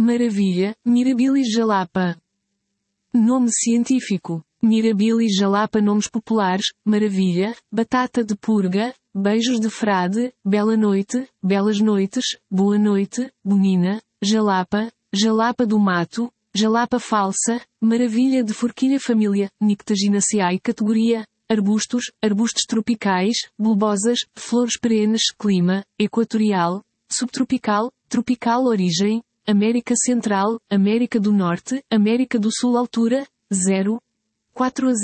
Maravilha, Mirabilis jalapa. Nome científico: Mirabilis jalapa. Nomes populares: maravilha, batata de purga, beijos de frade, bela noite, belas noites, boa noite, bonina, jalapa, jalapa do mato, jalapa falsa, maravilha de forquilha. Família: Nyctaginaceae. Categoria: arbustos, arbustos tropicais, bulbosas, flores perenes. Clima: equatorial, subtropical, tropical. Origem: América Central, América do Norte, América do Sul. Altura: 0,4 a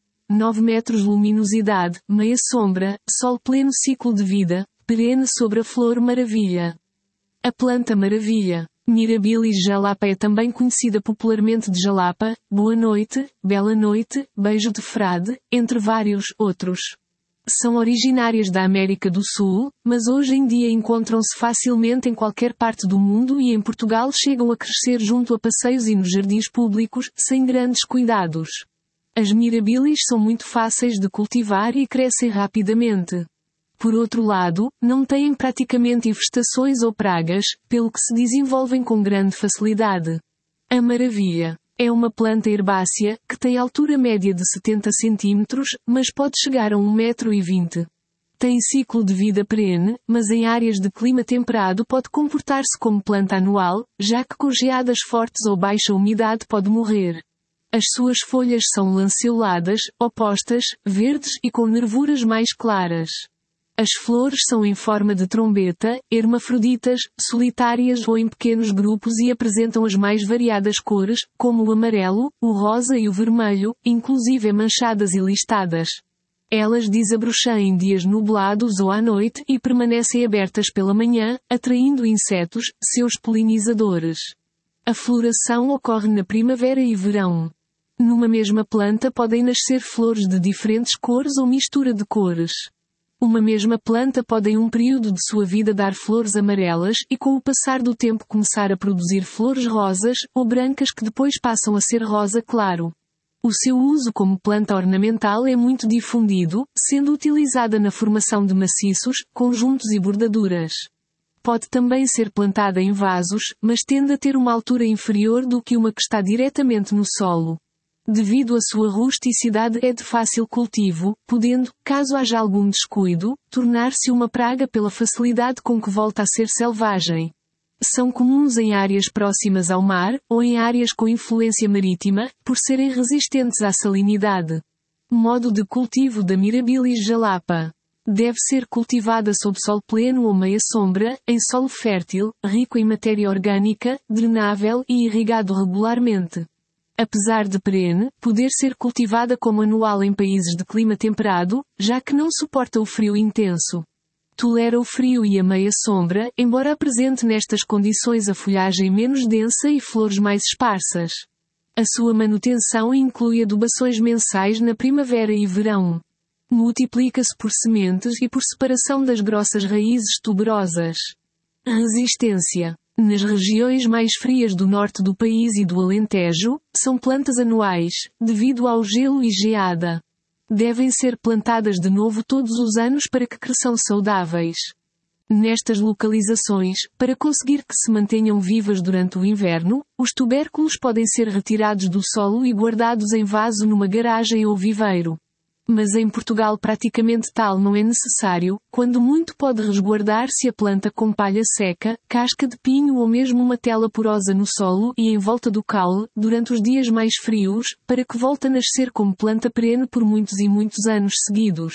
0,9 metros. Luminosidade: meia sombra, sol pleno. Ciclo de vida: perene sobre a flor maravilha. A planta maravilha, Mirabilis jalapa, é também conhecida popularmente de jalapa, boa noite, bela noite, beijo de frade, entre vários outros. São originárias da América do Sul, mas hoje em dia encontram-se facilmente em qualquer parte do mundo e em Portugal chegam a crescer junto a passeios e nos jardins públicos, sem grandes cuidados. As Mirabilis são muito fáceis de cultivar e crescem rapidamente. Por outro lado, não têm praticamente infestações ou pragas, pelo que se desenvolvem com grande facilidade. A maravilha é uma planta herbácea, que tem altura média de 70 cm, mas pode chegar a 1,20 m. Tem ciclo de vida perene, mas em áreas de clima temperado pode comportar-se como planta anual, já que com geadas fortes ou baixa umidade pode morrer. As suas folhas são lanceoladas, opostas, verdes e com nervuras mais claras. As flores são em forma de trombeta, hermafroditas, solitárias ou em pequenos grupos e apresentam as mais variadas cores, como o amarelo, o rosa e o vermelho, inclusive manchadas e listadas. Elas desabrocham em dias nublados ou à noite e permanecem abertas pela manhã, atraindo insetos, seus polinizadores. A floração ocorre na primavera e verão. Numa mesma planta podem nascer flores de diferentes cores ou mistura de cores. Uma mesma planta pode em um período de sua vida dar flores amarelas e com o passar do tempo começar a produzir flores rosas ou brancas que depois passam a ser rosa claro. O seu uso como planta ornamental é muito difundido, sendo utilizada na formação de maciços, conjuntos e bordaduras. Pode também ser plantada em vasos, mas tende a ter uma altura inferior do que uma que está diretamente no solo. Devido à sua rusticidade é de fácil cultivo, podendo, caso haja algum descuido, tornar-se uma praga pela facilidade com que volta a ser selvagem. São comuns em áreas próximas ao mar, ou em áreas com influência marítima, por serem resistentes à salinidade. Modo de cultivo da Mirabilis jalapa. Deve ser cultivada sob sol pleno ou meia sombra, em solo fértil, rico em matéria orgânica, drenável e irrigado regularmente. Apesar de perene, poder ser cultivada como anual em países de clima temperado, já que não suporta o frio intenso. Tolera o frio e a meia sombra, embora apresente nestas condições a folhagem menos densa e flores mais esparsas. A sua manutenção inclui adubações mensais na primavera e verão. Multiplica-se por sementes e por separação das grossas raízes tuberosas. Resistência. Nas regiões mais frias do norte do país e do Alentejo, são plantas anuais, devido ao gelo e geada. Devem ser plantadas de novo todos os anos para que cresçam saudáveis. Nestas localizações, para conseguir que se mantenham vivas durante o inverno, os tubérculos podem ser retirados do solo e guardados em vaso numa garagem ou viveiro. Mas em Portugal praticamente tal não é necessário, quando muito pode resguardar-se a planta com palha seca, casca de pinho ou mesmo uma tela porosa no solo e em volta do caule, durante os dias mais frios, para que volte a nascer como planta perene por muitos e muitos anos seguidos.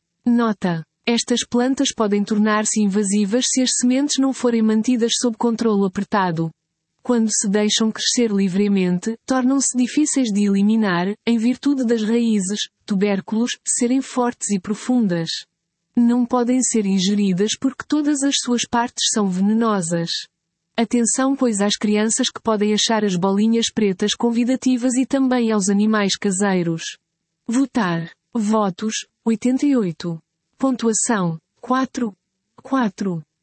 Nota: estas plantas podem tornar-se invasivas se as sementes não forem mantidas sob controlo apertado. Quando se deixam crescer livremente, tornam-se difíceis de eliminar, em virtude das raízes, tubérculos, serem fortes e profundas. Não podem ser ingeridas porque todas as suas partes são venenosas. Atenção pois às crianças que podem achar as bolinhas pretas convidativas e também aos animais caseiros. Votar. Votos, 88. Pontuação, 4.